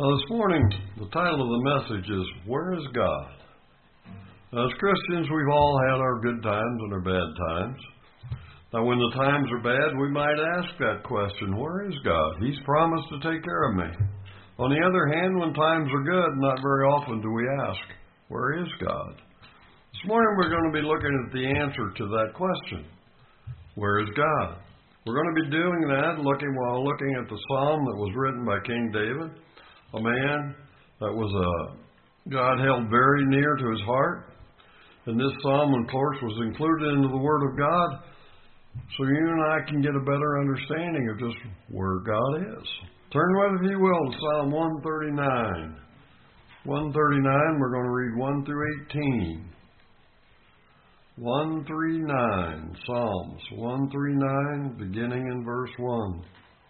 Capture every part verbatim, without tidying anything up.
Now this morning, the title of the message is, Where is God? Now as Christians, we've all had our good times and our bad times. Now when the times are bad, we might ask that question, where is God? He's promised to take care of me. On the other hand, when times are good, not very often do we ask, where is God? This morning we're going to be looking at the answer to that question. Where is God? We're going to be doing that looking while looking at the psalm that was written by King David, a man that was a God held very near to his heart. And this psalm, of course, was included into the Word of God, so you and I can get a better understanding of just where God is. Turn with, if you will, to Psalm one thirty-nine. one thirty-nine, we're going to read one through eighteen. one thirty-nine, Psalms one thirty-nine, beginning in verse one.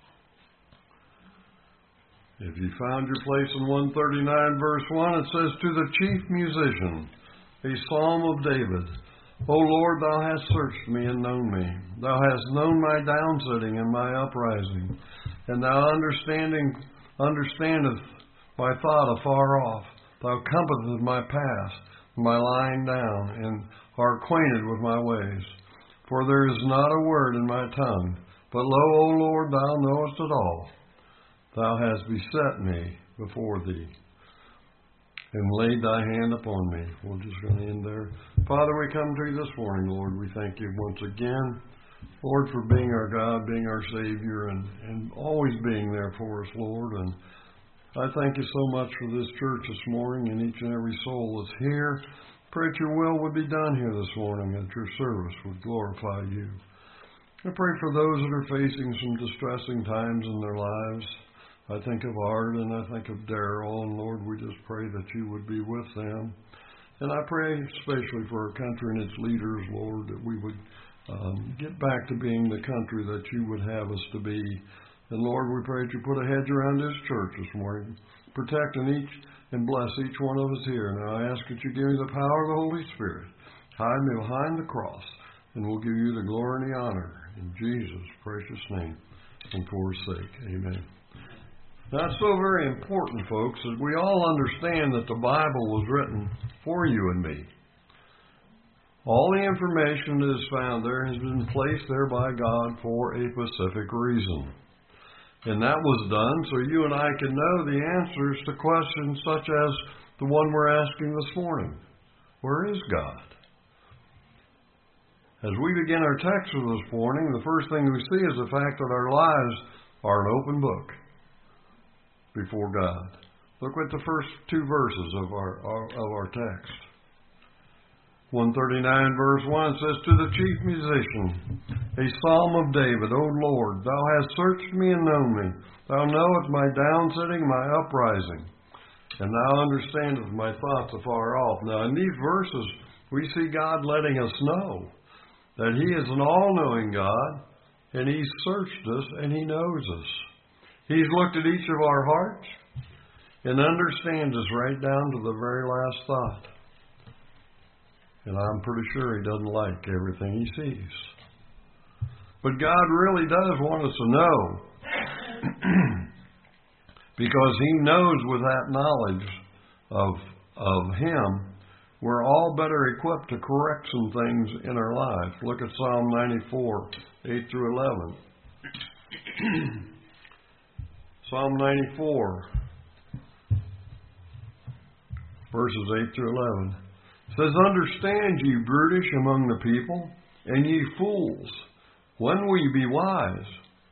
If you found your place in one thirty-nine, verse one, it says, To the chief musician, a psalm of David. O Lord, thou hast searched me and known me. Thou hast known my downsitting and my uprising. And thou understanding understandest my thought afar off. Thou compassest my path, my lying down, and art acquainted with my ways. For there is not a word in my tongue. But lo, O Lord, thou knowest it all. Thou hast beset me before thee, and laid thy hand upon me. We're just going to end there. Father, we come to you this morning, Lord. We thank you once again, Lord, for being our God, being our Savior, and, and always being there for us, Lord. And I thank you so much for this church this morning and each and every soul that's here. Pray that your will would be done here this morning, that your service would glorify you. I pray for those that are facing some distressing times in their lives. I think of Art and I think of Daryl, and Lord, we just pray that you would be with them. And I pray especially for our country and its leaders, Lord, that we would um, get back to being the country that you would have us to be. And Lord, we pray that you put a hedge around this church this morning, protecting each and bless each one of us here. Now I ask that you give me the power of the Holy Spirit. Hide me behind the cross, and we'll give you the glory and the honor. In Jesus' precious name and for his sake. Amen. That's so very important, folks, that we all understand that the Bible was written for you and me. All the information that is found there has been placed there by God for a specific reason. And that was done so you and I can know the answers to questions such as the one we're asking this morning. Where is God? As we begin our text for this morning, the first thing we see is the fact that our lives are an open book before God. Look at the first two verses of our, our of our text. one thirty-nine verse one says, To the chief musician, a psalm of David, O Lord, thou hast searched me and known me. Thou knowest my downsitting, my uprising, and thou understandest my thoughts afar off. Now in these verses, we see God letting us know that he is an all-knowing God, and he's searched us and he knows us. He's looked at each of our hearts and understands us right down to the very last thought. And I'm pretty sure he doesn't like everything he sees. But God really does want us to know, because he knows with that knowledge of, of him, we're all better equipped to correct some things in our life. Look at Psalm ninety-four, eight through eleven. Psalm ninety-four, verses eight through eleven. It says, Understand ye, brutish among the people, and ye fools, when will ye be wise?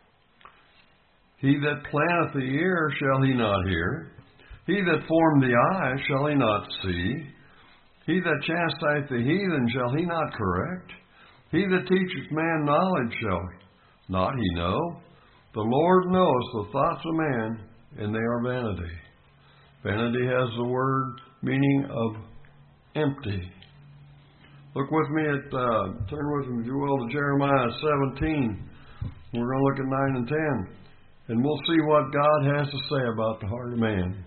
He that planteth the ear, shall he not hear? He that formed the eye, shall he not see? He that chastiseth the heathen, shall he not correct? He that teacheth man knowledge, shall not he know? The Lord knoweth the thoughts of man, and they are vanity. Vanity has the word meaning of empty. Look with me at, uh, turn with me, if you will, to Jeremiah seventeen. We're going to look at nine and ten. And we'll see what God has to say about the heart of man.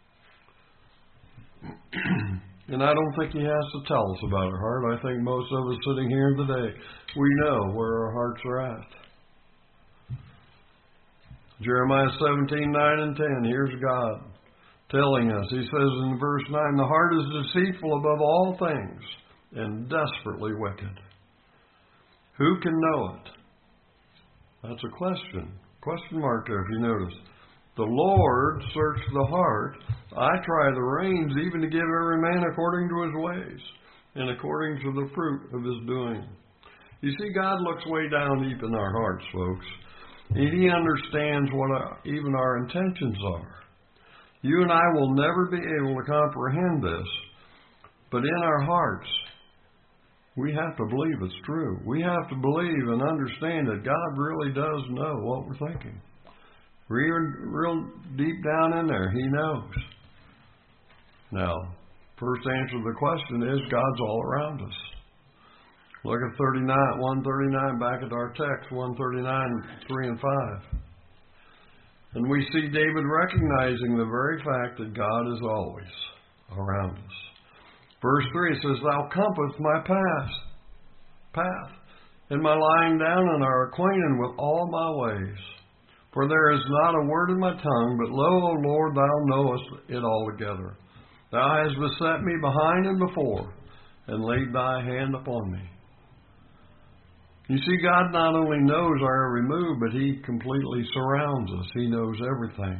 And I don't think he has to tell us about our heart. I think most of us sitting here today, we know where our hearts are at. Jeremiah seventeen, nine and ten. Here's God. telling us. He says in verse nine, the heart is deceitful above all things and desperately wicked. Who can know it? That's a question. Question mark there if you notice. The Lord searches the heart. I try the reins even to give every man according to his ways and according to the fruit of his doing. You see, God looks way down deep in our hearts, folks. And He understands what our, even our intentions are. You and I will never be able to comprehend this, but in our hearts, we have to believe it's true. We have to believe and understand that God really does know what we're thinking. Real, real deep down in there, He knows. Now, first answer to the question is God's all around us. Look at thirty-nine, one thirty-nine, back at our text, one thirty-nine, three and five. And we see David recognizing the very fact that God is always around us. Verse three says, Thou compass my path, path, and my lying down, and are acquainted with all my ways. For there is not a word in my tongue, but lo, O Lord, Thou knowest it altogether. Thou hast beset me behind and before, and laid Thy hand upon me. You see, God not only knows our every move, but He completely surrounds us. He knows everything.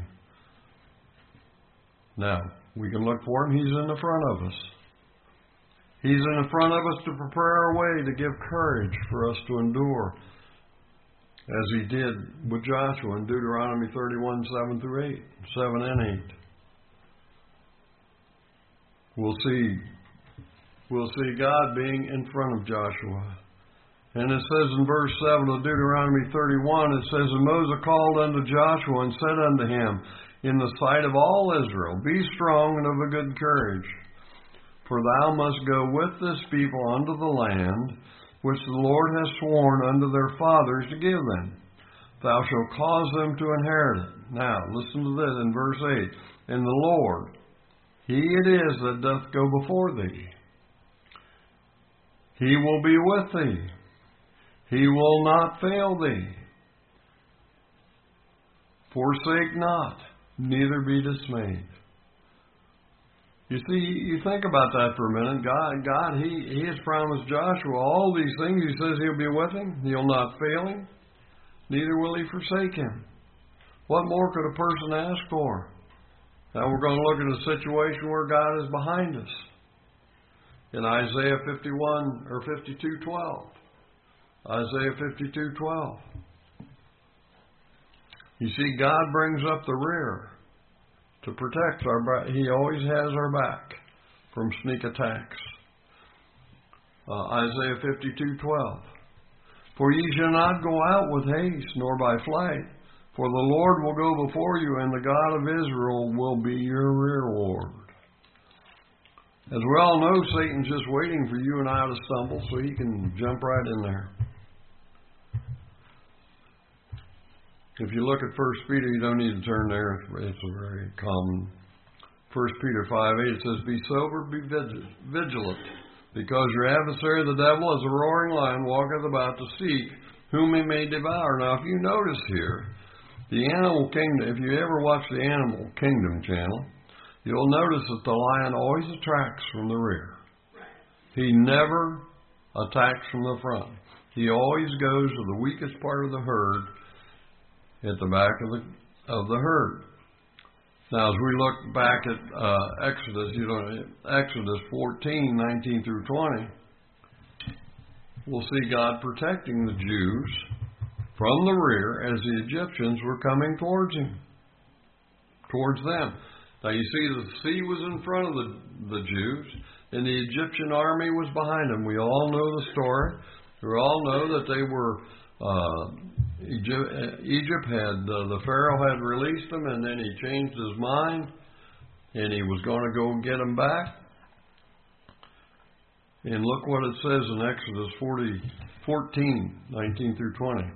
Now, we can look for Him. He's in the front of us. He's in the front of us to prepare our way, to give courage for us to endure, as He did with Joshua in Deuteronomy thirty-one, seven through eight, seven and eight. We'll see, we'll see God being in front of Joshua. And it says in verse seven of Deuteronomy thirty-one, it says, And Moses called unto Joshua and said unto him, In the sight of all Israel, Be strong and of a good courage, for thou must go with this people unto the land which the Lord has sworn unto their fathers to give them. Thou shalt cause them to inherit it. Now, listen to this in verse eight. And the Lord, He it is that doth go before thee. He will be with thee. He will not fail thee. Forsake not, neither be dismayed. You see, you think about that for a minute. God, God, He, He has promised Joshua all these things. He says He'll be with him. He'll not fail him. Neither will He forsake him. What more could a person ask for? Now we're going to look at a situation where God is behind us. In Isaiah fifty-one or fifty-two twelve. Isaiah fifty-two twelve. You see, God brings up the rear to protect our back. He always has our back from sneak attacks. Uh, Isaiah fifty-two twelve. For ye shall not go out with haste, nor by flight, for the Lord will go before you, and the God of Israel will be your reward. As we all know, Satan's just waiting for you and I to stumble so he can jump right in there. If you look at First Peter, you don't need to turn there. It's a very common. First Peter five eight, it says, Be sober, be vigilant, because your adversary, the devil, as a roaring lion, walketh about to seek whom he may devour. Now, if you notice here, the Animal Kingdom, if you ever watch the Animal Kingdom channel, you'll notice that the lion always attracts from the rear. He never attacks from the front. He always goes to the weakest part of the herd at the back of the of the herd. Now, as we look back at uh, Exodus, you know, Exodus fourteen, nineteen through twenty, we'll see God protecting the Jews from the rear as the Egyptians were coming towards him, towards them. Now, you see, the sea was in front of the, the Jews, and the Egyptian army was behind them. We all know the story. We all know that they were. Uh, Egypt, Egypt had, uh, the Pharaoh had released them, and then he changed his mind, and he was going to go get them back. And look what it says in Exodus forty, fourteen, nineteen through twenty.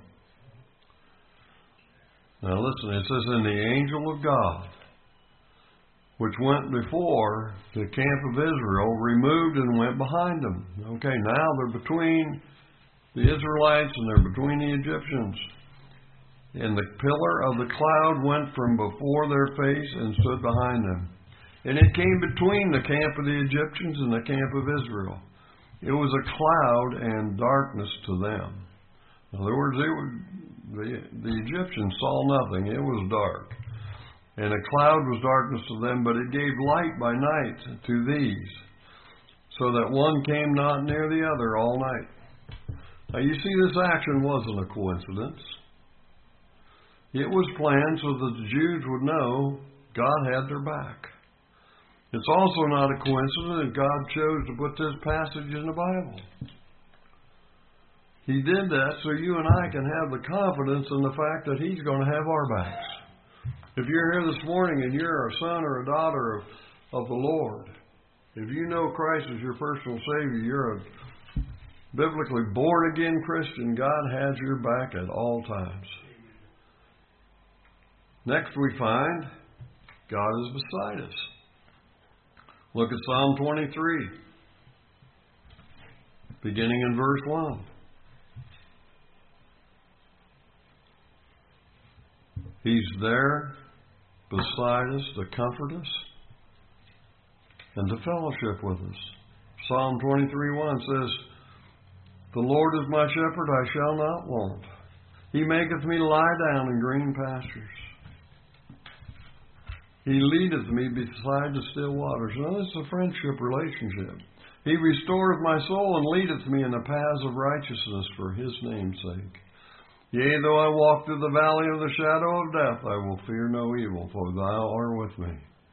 Now listen, it says, And the angel of God, which went before the camp of Israel, removed and went behind them. Okay, now they're between the Israelites and they're between the Egyptians. And the pillar of the cloud went from before their face and stood behind them. And it came between the camp of the Egyptians and the camp of Israel. It was a cloud and darkness to them. In other words, it was, the, the Egyptians saw nothing. It was dark. And a cloud was darkness to them, but it gave light by night to these, so that one came not near the other all night. Now you see, this action wasn't a coincidence. It was planned so that the Jews would know God had their back. It's also not a coincidence that God chose to put this passage in the Bible. He did that so you and I can have the confidence in the fact that He's going to have our backs. If you're here this morning and you're a son or a daughter of, of the Lord, if you know Christ as your personal Savior, you're a biblically born-again Christian, God has your back at all times. Next we find God is beside us. Look at Psalm twenty-three, beginning in verse one. He's there beside us to comfort us and to fellowship with us. Psalm twenty-three one says, "The Lord is my shepherd, I shall not want. He maketh me lie down in green pastures. He leadeth me beside the still waters." Now, this is a friendship relationship. "He restoreth my soul and leadeth me in the paths of righteousness for His name's sake. Yea, though I walk through the valley of the shadow of death, I will fear no evil, for Thou art with me.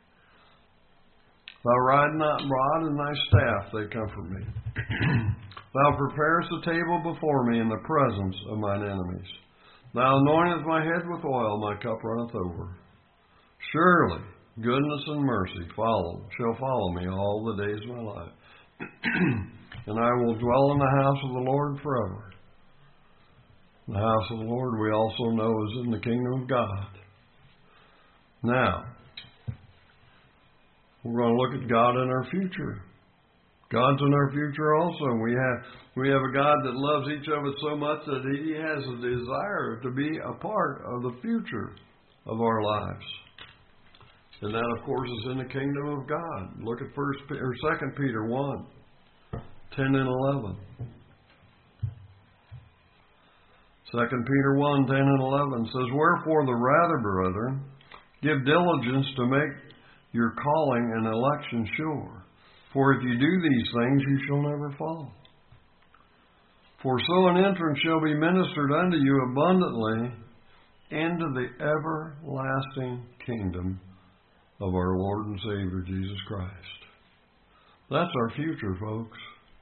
Thou ride not rod and Thy staff, they comfort me. Thou preparest a table before me in the presence of mine enemies. Thou anointest my head with oil, my cup runneth over. Surely goodness and mercy follow shall follow me all the days of my life. And I will dwell in the house of the Lord forever." The house of the Lord, we also know, is in the kingdom of God. Now, we're going to look at God in our future. God's in our future also. We have we have a God that loves each of us so much that He has a desire to be a part of the future of our lives. And that, of course, is in the kingdom of God. Look at First or Second Peter one, ten and eleven. Second Peter one, ten and eleven says, "Wherefore the rather, brethren, give diligence to make your calling and election sure. For if you do these things, you shall never fall. For so an entrance shall be ministered unto you abundantly into the everlasting kingdom of our Lord and Savior Jesus Christ." That's our future, folks.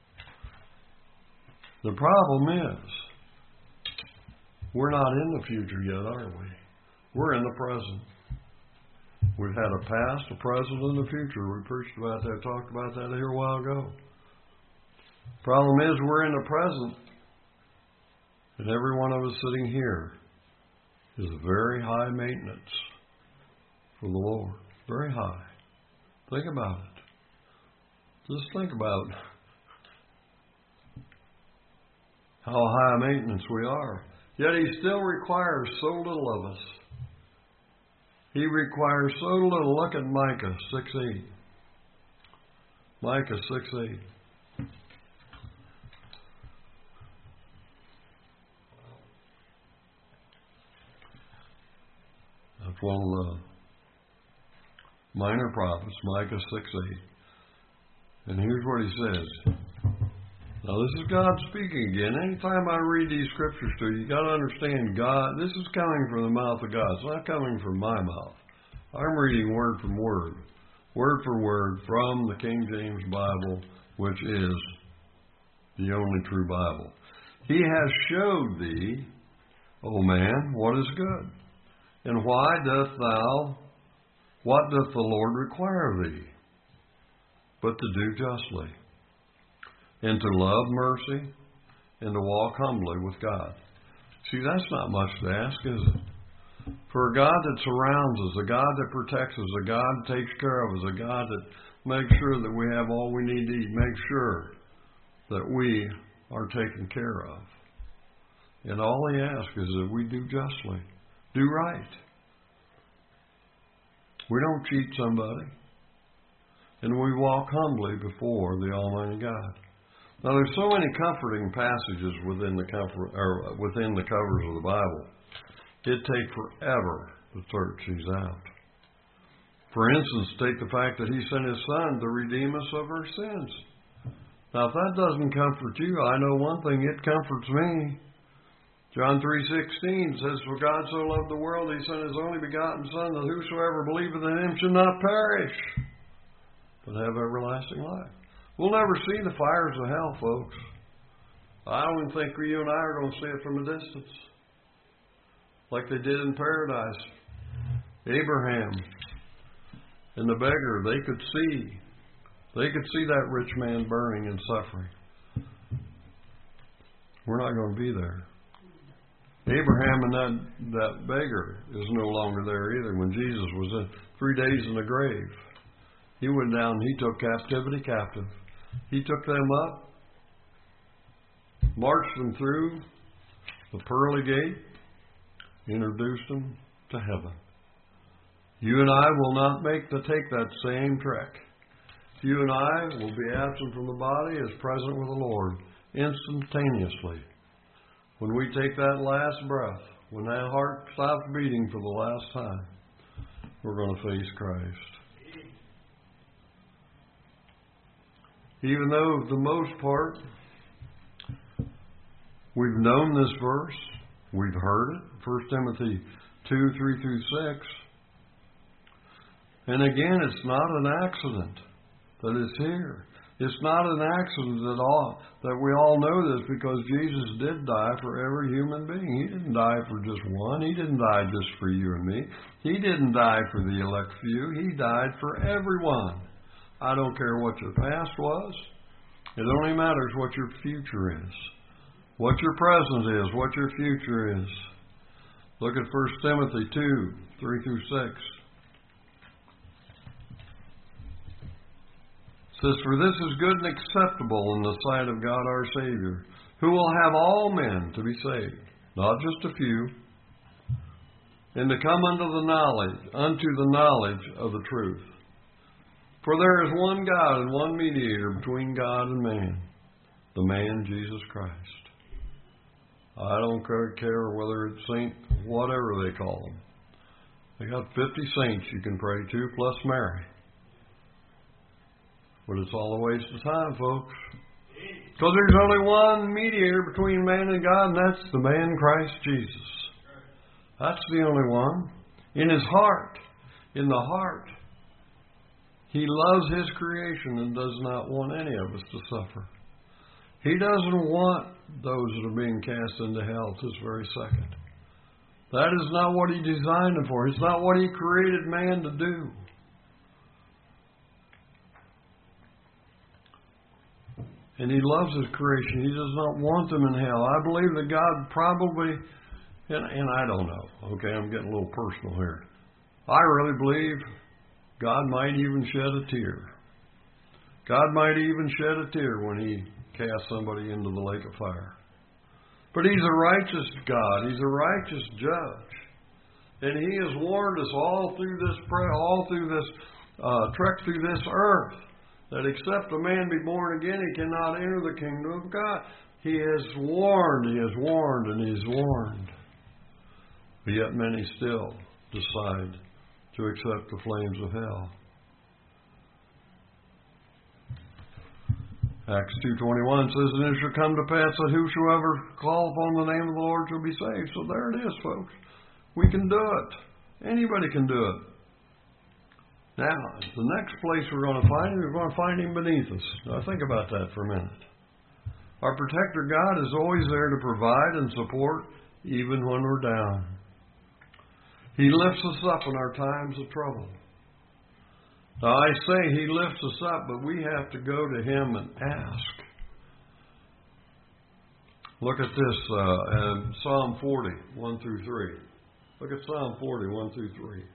The problem is, we're not in the future yet, are we? We're in the present. We've had a past, a present, and a future. We preached about that, talked about that here a while ago. Problem is, we're in the present, and every one of us sitting here is very high maintenance for the Lord. Very high. Think about it. Just think about how high maintenance we are. Yet He still requires so little of us. He requires so little. Look at Micah six eight. Micah six eight. That's one of the minor prophets, Micah six eight. And here's what he says. Now, this is God speaking again. Anytime I read these scriptures to you, you got to understand God. This is coming from the mouth of God. It's not coming from my mouth. I'm reading word from word, word for word from the King James Bible, which is the only true Bible. "He has showed thee, O man, what is good. And why doth thou, what doth the Lord require of thee? But to do justly, and to love mercy, and to walk humbly with God." See, that's not much to ask, is it? For a God that surrounds us, a God that protects us, a God that takes care of us, a God that makes sure that we have all we need to eat, makes sure that we are taken care of. And all He asks is that we do justly, do right. We don't cheat somebody. and we walk humbly before the Almighty God. Now, there's so many comforting passages within the comfort, or within the covers of the Bible. It'd take forever to search these out. For instance, take the fact that He sent His Son to redeem us of our sins. Now, if that doesn't comfort you, I know one thing, it comforts me. John three sixteen says, "For God so loved the world, He sent His only begotten Son, that whosoever believeth in Him should not perish, but have everlasting life." We'll never see the fires of hell, folks. I don't even think you and I are going to see it from a distance, like they did in paradise. Abraham and the beggar, they could see. They could see that rich man burning and suffering. We're not going to be there. Abraham and that, that beggar is no longer there either. When Jesus was in three days in the grave, He went down, He took captivity captive. He took them up, marched them through the pearly gate, introduced them to heaven. You and I will not make the take that same trek. You and I will be absent from the body as present with the Lord instantaneously. When we take that last breath, when that heart stops beating for the last time, we're going to face Christ. Even though, for the most part, we've known this verse, we've heard it, First Timothy two, three through six. And again, it's not an accident that it's here. It's not an accident at all that we all know this, because Jesus did die for every human being. He didn't die for just one. He didn't die just for you and me. He didn't die for the elect few. He died for everyone. I don't care what your past was. It only matters what your future is. What your present is, what your future is. Look at First Timothy two, three through six. It says, "For this is good and acceptable in the sight of God our Savior, who will have all men to be saved, not just a few, and to come unto the knowledge, unto the knowledge of the truth. For there is one God and one mediator between God and man, the man Jesus Christ." I don't care whether it's Saint whatever they call them. They got fifty saints you can pray to, plus Mary. But it's all a waste of time, folks. Because there's only one mediator between man and God, and that's the man Christ Jesus. That's the only one. In His heart, in the heart, He loves His creation and does not want any of us to suffer. He doesn't want those that are being cast into hell this very second. That is not what He designed them for. It's not what He created man to do. And He loves His creation. He does not want them in hell. I believe that God probably, and, and I don't know, okay, I'm getting a little personal here. I really believe God might even shed a tear. God might even shed a tear when He cast somebody into the lake of fire. But He's a righteous God. He's a righteous judge. And He has warned us all through this prayer, all through this uh, trek through this earth, that except a man be born again, he cannot enter the kingdom of God. He has warned, He has warned, and He has warned. But yet many still decide to accept the flames of hell. Acts two twenty-one says, "And it shall come to pass that whosoever call upon the name of the Lord shall be saved." So there it is, folks. We can do it. Anybody can do it. Now, the next place we're going to find Him, we're going to find Him beneath us. Now, think about that for a minute. Our protector God is always there to provide and support, even when we're down. He lifts us up in our times of trouble. Now, I say He lifts us up, but we have to go to Him and ask. Look at this, uh, in Psalm forty, one through three. Look at Psalm forty, one through three.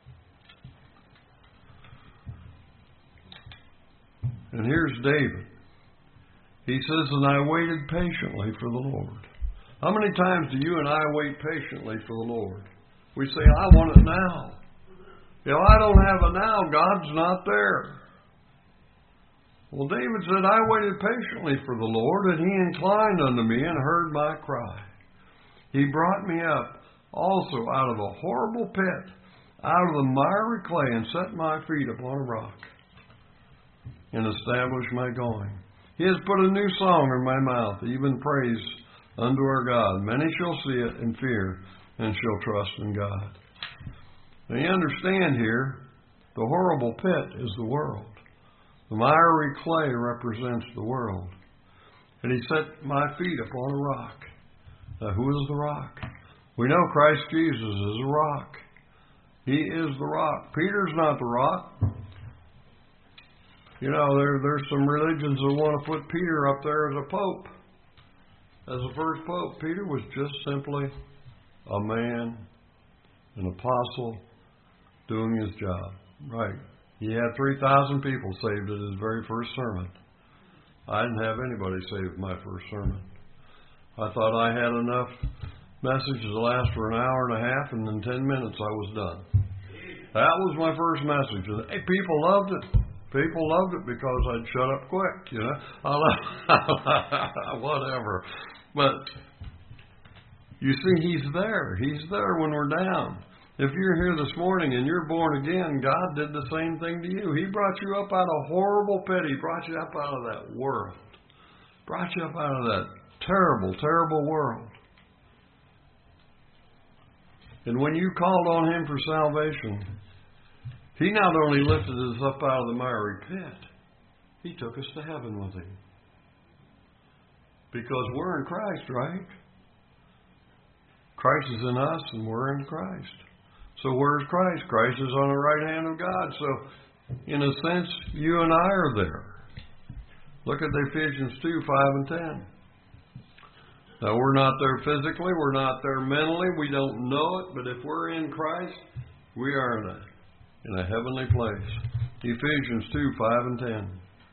And here's David. He says, "And I waited patiently for the Lord." How many times do you and I wait patiently for the Lord? We say, "I want it now." If I don't have it now, God's not there. Well, David said, I waited patiently for the Lord, and he inclined unto me and heard my cry. He brought me up also out of a horrible pit, out of the miry clay, and set my feet upon a rock, and established my going. He has put a new song in my mouth, even praise unto our God. Many shall see it and fear, and shall trust in God. Now you understand here, the horrible pit is the world. The miry clay represents the world. And he set my feet upon a rock. Now who is the rock? We know Christ Jesus is a rock. He is the rock. Peter's not the rock. You know, there there's some religions that want to put Peter up there as a pope. As the first pope, Peter was just simply a man, an apostle, doing his job. Right. He had three thousand people saved at his very first sermon. I didn't have anybody saved my first sermon. I thought I had enough message to last for an hour and a half, and in ten minutes I was done. That was my first message. And hey, people loved it. People loved it because I'd shut up quick, you know. Whatever. But you see, he's there. He's there when we're down. If you're here this morning and you're born again, God did the same thing to you. He brought you up out of a horrible pit. He brought you up out of that world. Brought you up out of that terrible, terrible world. And when you called on Him for salvation, He not only lifted us up out of the miry pit, He took us to heaven with Him. Because we're in Christ, right? Christ is in us and we're in Christ. So where's Christ? Christ is on the right hand of God. So, in a sense, you and I are there. Look at Ephesians two, five and ten. Now, we're not there physically. We're not there mentally. We don't know it. But if we're in Christ, we are in a, in a heavenly place. Ephesians two, five and ten.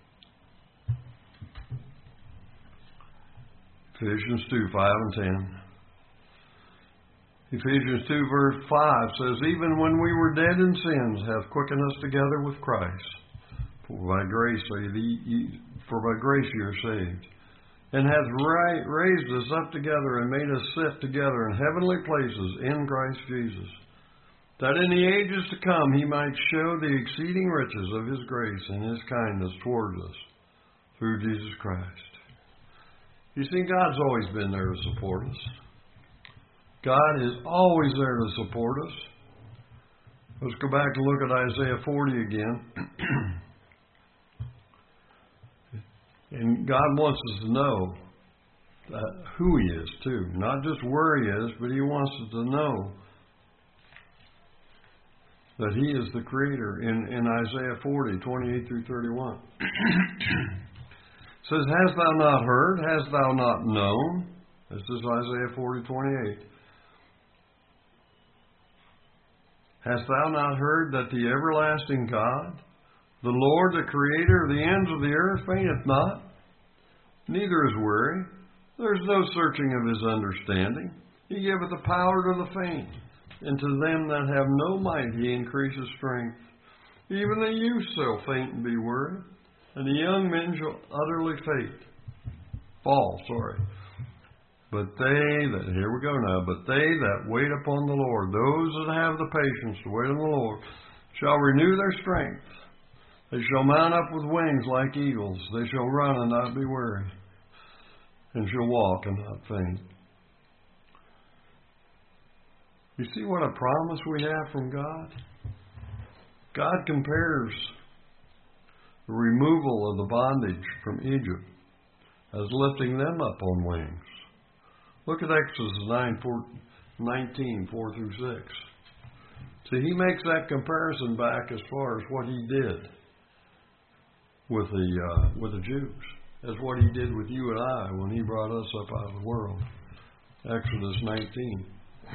Ephesians two, five and ten. Ephesians two, verse five says, Even when we were dead in sins, hath quickened us together with Christ. For by grace, for by grace you are saved. And hath raised us up together and made us sit together in heavenly places in Christ Jesus, that in the ages to come He might show the exceeding riches of His grace and His kindness towards us through Jesus Christ. You see, God's always been there to support us. God is always there to support us. Let's go back and look at Isaiah forty again. And God wants us to know uh, who He is, too. Not just where He is, but He wants us to know that He is the Creator. In, in Isaiah forty, twenty-eight through thirty-one. It says, Hast thou not heard? Hast thou not known? This is Isaiah forty, twenty-eight. Hast thou not heard that the everlasting God, the Lord, the Creator of the ends of the earth, fainteth not, neither is weary? There is no searching of His understanding. He giveth the power to the faint, and to them that have no might He increaseth strength. Even the youth shall faint and be weary, and the young men shall utterly faint. Fall, sorry. But they that, here we go now, but they that wait upon the Lord, those that have the patience to wait on the Lord, shall renew their strength. They shall mount up with wings like eagles. They shall run and not be weary, and shall walk and not faint. You see what a promise we have from God? God compares the removal of the bondage from Egypt as lifting them up on wings. Look at Exodus nine, four, nineteen, four through six. See, he makes that comparison back as far as what he did with the uh, with the Jews, as what he did with you and I when he brought us up out of the world. Exodus nineteen.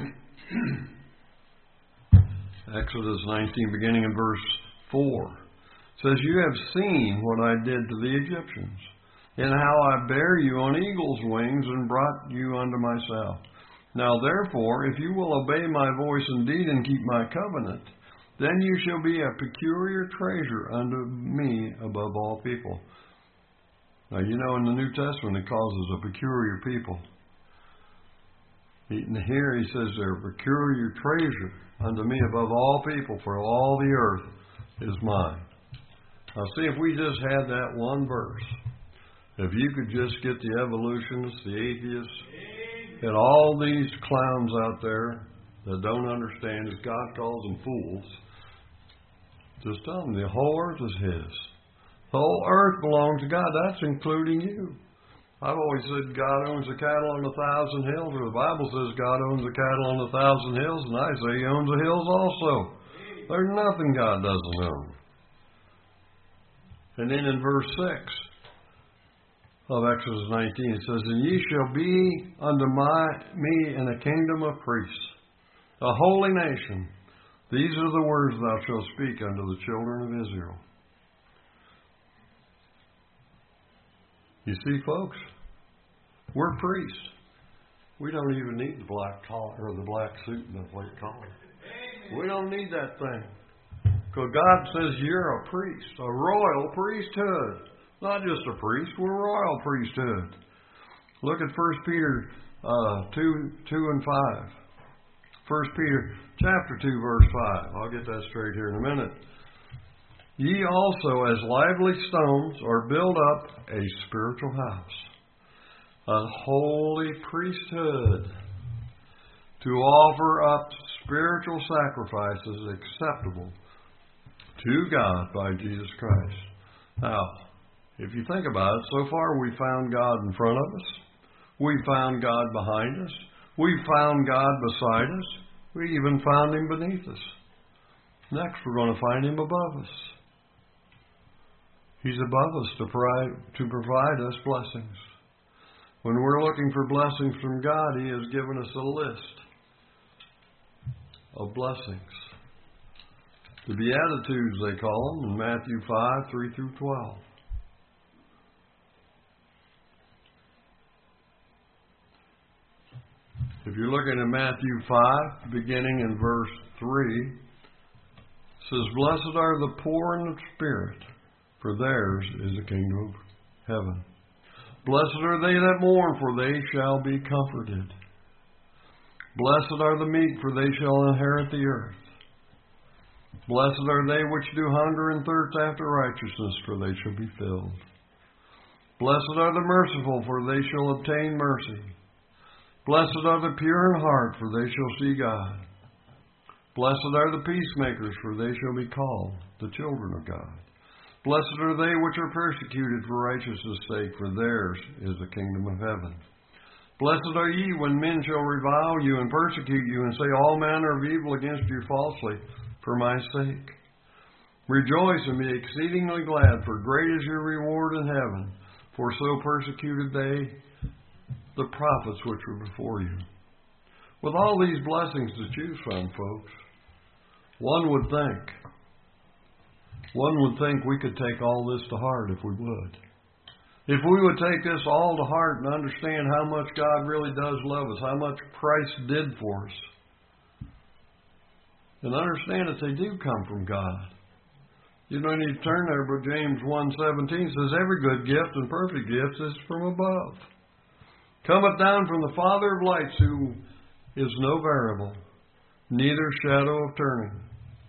Exodus nineteen, beginning in verse four, says, You have seen what I did to the Egyptians, and how I bare you on eagle's wings and brought you unto myself. Now therefore, if you will obey my voice indeed and keep my covenant, then you shall be a peculiar treasure unto me above all people. Now, you know, in the New Testament, it calls us a peculiar people. And here he says they're a peculiar treasure unto me above all people, for all the earth is mine. Now, see, if we just had that one verse, if you could just get the evolutionists, the atheists, and all these clowns out there that don't understand, as God calls them fools, just tell them the whole earth is His. The whole earth belongs to God. That's including you. I've always said God owns the cattle on a thousand hills, or the Bible says God owns the cattle on a thousand hills, and I say He owns the hills also. There's nothing God doesn't own. And then in verse six of Exodus nineteen, it says, And ye shall be unto my, me in a kingdom of priests, a holy nation. These are the words thou shalt speak unto the children of Israel. You see, folks, we're priests. We don't even need the black collar or the black suit and the white collar. We don't need that thing. Because God says you're a priest, a royal priesthood. Not just a priest, we're a royal priesthood. Look at First Peter uh, two, two and five. First Peter chapter two, verse five. I'll get that straight here in a minute. Ye also, as lively stones, are built up a spiritual house, a holy priesthood, to offer up spiritual sacrifices acceptable to God by Jesus Christ. Now, if you think about it, so far we found God in front of us. We found God behind us. We found God beside us. We even found Him beneath us. Next, we're going to find Him above us. He's above us to provide, to provide us blessings. When we're looking for blessings from God, He has given us a list of blessings. The Beatitudes, they call them, in Matthew five, three through twelve. If you're looking at Matthew five, beginning in verse three, it says, Blessed are the poor in spirit, for theirs is the kingdom of heaven. Blessed are they that mourn, for they shall be comforted. Blessed are the meek, for they shall inherit the earth. Blessed are they which do hunger and thirst after righteousness, for they shall be filled. Blessed are the merciful, for they shall obtain mercy. Blessed are the pure in heart, for they shall see God. Blessed are the peacemakers, for they shall be called the children of God. Blessed are they which are persecuted for righteousness' sake, for theirs is the kingdom of heaven. Blessed are ye when men shall revile you and persecute you, and say all manner of evil against you falsely for my sake. Rejoice and be exceedingly glad, for great is your reward in heaven. For so persecuted they the prophets which were before you. With all these blessings to choose from, folks, one would think, one would think we could take all this to heart if we would. If we would take this all to heart and understand how much God really does love us, how much Christ did for us, and understand that they do come from God. You don't need to turn there, but James one seventeen says, Every good gift and perfect gift is from above. Cometh down from the Father of lights, who is no variable, neither shadow of turning.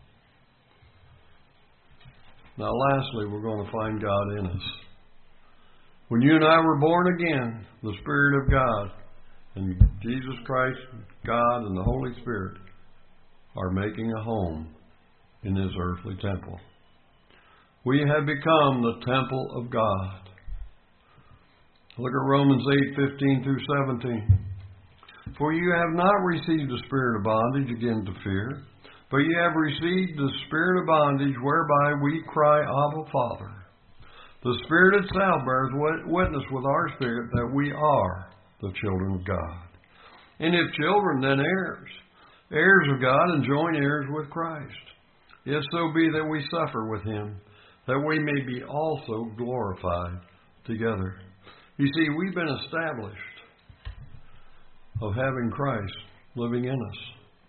Now lastly, we're going to find God in us. When you and I were born again, the Spirit of God and Jesus Christ, God and the Holy Spirit are making a home in His earthly temple. We have become the temple of God. Look at Romans eight, fifteen through seventeen. For you have not received the spirit of bondage again to fear, but ye have received the spirit of bondage, whereby we cry, Abba, Father. The Spirit itself bears witness with our spirit that we are the children of God. And if children, then heirs, heirs of God and joint heirs with Christ. If so be that we suffer with Him, that we may be also glorified together. You see, we've been established of having Christ living in us.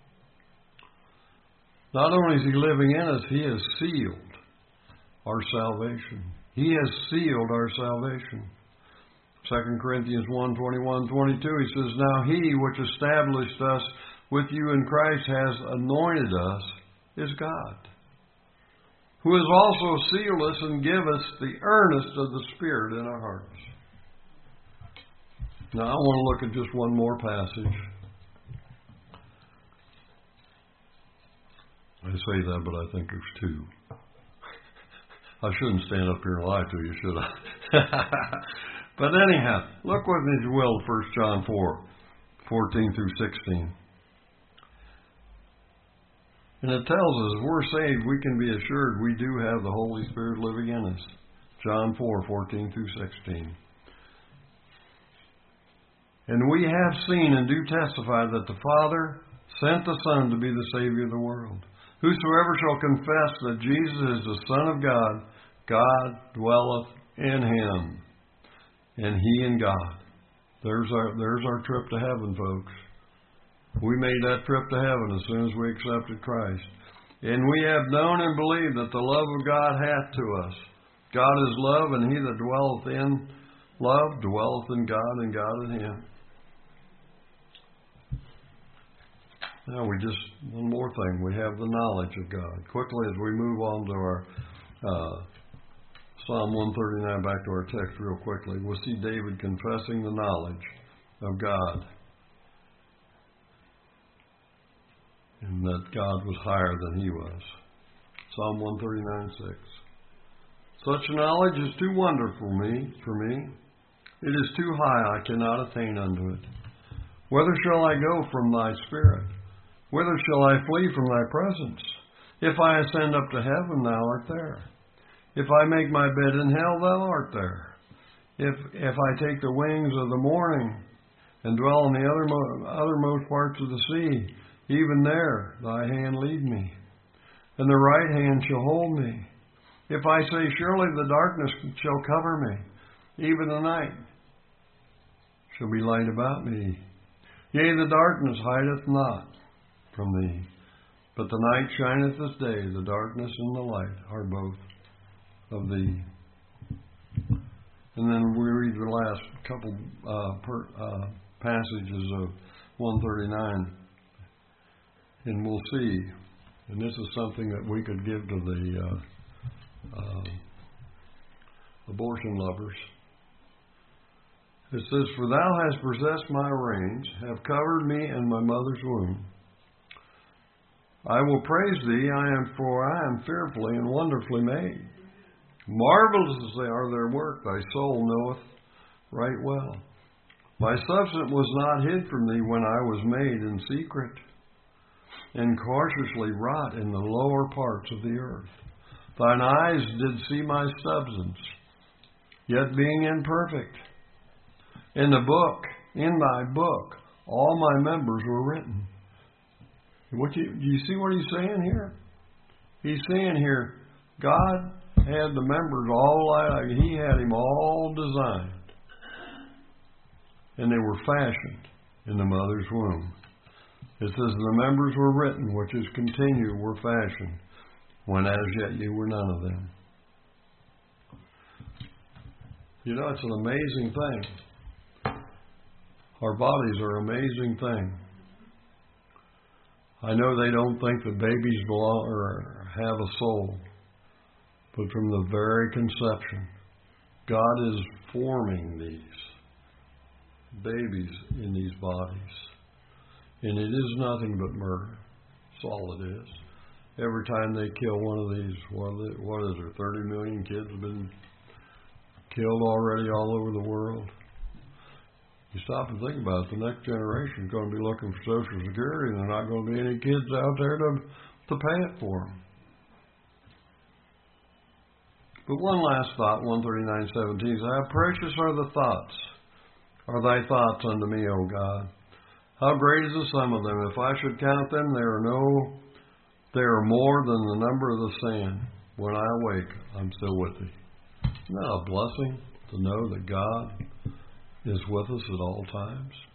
Not only is He living in us, He has sealed our salvation. He has sealed our salvation. Second Corinthians one, twenty-one, twenty-two, he says, Now he which established us with you in Christ has anointed us, is God, who has also sealed us and give us the earnest of the Spirit in our hearts. Now I want to look at just one more passage. I say that, but I think there's two. I shouldn't stand up here and lie to you, should I? But anyhow, look with me, if you will, First John four, fourteen through sixteen. And it tells us, if we're saved, we can be assured we do have the Holy Spirit living in us. John four, fourteen through sixteen. And we have seen and do testify that the Father sent the Son to be the Savior of the world. Whosoever shall confess that Jesus is the Son of God, God dwelleth in him, and he in God. There's our, there's our trip to heaven, folks. We made that trip to heaven as soon as we accepted Christ. And we have known and believed that the love of God hath to us. God is love, and he that dwelleth in love dwelleth in God, and God in him. Now we just, one more thing, we have the knowledge of God. Quickly as we move on to our uh, Psalm one thirty-nine, back to our text real quickly, we'll see David confessing the knowledge of God. And that God was higher than he was. Psalm one thirty-nine, six. Such knowledge is too wonderful for me, for me. It is too high, I cannot attain unto it. Whither shall I go from thy spirit? Whither shall I flee from thy presence? If I ascend up to heaven, thou art there. If I make my bed in hell, thou art there. If if I take the wings of the morning and dwell in the othermost, othermost parts of the sea, even there thy hand lead me, and the right hand shall hold me. If I say, surely the darkness shall cover me, even the night shall be light about me. Yea, the darkness hideth not from thee, but the night shineth as day, the darkness and the light are both of thee. And then we read the last couple uh, per, uh, passages of one thirty-nine, and we'll see. And this is something that we could give to the uh, uh, abortion lovers. It says, For thou hast possessed my reins, have covered me in my mother's womb. I will praise thee, I am for I am fearfully and wonderfully made. Marvelous are their work, thy soul knoweth right well. My substance was not hid from thee when I was made in secret, and cautiously wrought in the lower parts of the earth. Thine eyes did see my substance, yet being imperfect. In the book, in thy book, all my members were written. What you, do you see what he's saying here? He's saying here, God had the members all out. He had him all designed, and they were fashioned in the mother's womb. It says the members were written, which is continue, were fashioned, when as yet you were none of them. You know, it's an amazing thing. Our bodies are an amazing thing. I know they don't think that babies belong or have a soul, but from the very conception, God is forming these babies in these bodies. And it is nothing but murder. That's all it is. Every time they kill one of these, what is there, thirty million kids have been killed already all over the world. You stop and think about it, the next generation is going to be looking for Social Security, and there are not going to be any kids out there to, to pay it for them. But one last thought, one thirty-nine seventeen, says, How precious are the thoughts, are thy thoughts unto me, O God. How great is the sum of them. If I should count them, they are no, they are more than the number of the sand. When I awake, I'm still with thee. Isn't that a blessing to know that God is with us at all times?